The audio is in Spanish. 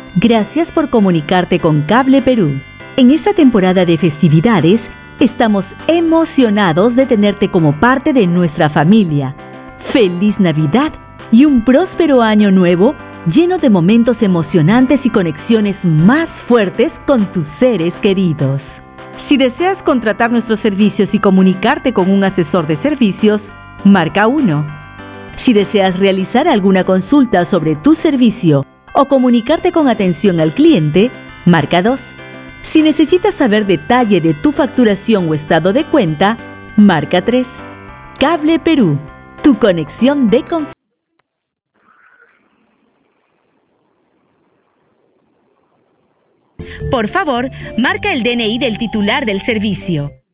Gracias por comunicarte con Cable Perú. En esta temporada de festividades, estamos emocionados de tenerte como parte de nuestra familia. ¡Feliz Navidad y un próspero año nuevo lleno de momentos emocionantes y conexiones más fuertes con tus seres queridos! Si deseas contratar nuestros servicios y comunicarte con un asesor de servicios, marca 1. Si deseas realizar alguna consulta sobre tu servicio o comunicarte con atención al cliente, marca 2. Si necesitas saber detalle de tu facturación o estado de cuenta, marca 3. Cable Perú, tu conexión de confianza. Por favor, marca el DNI del titular del servicio.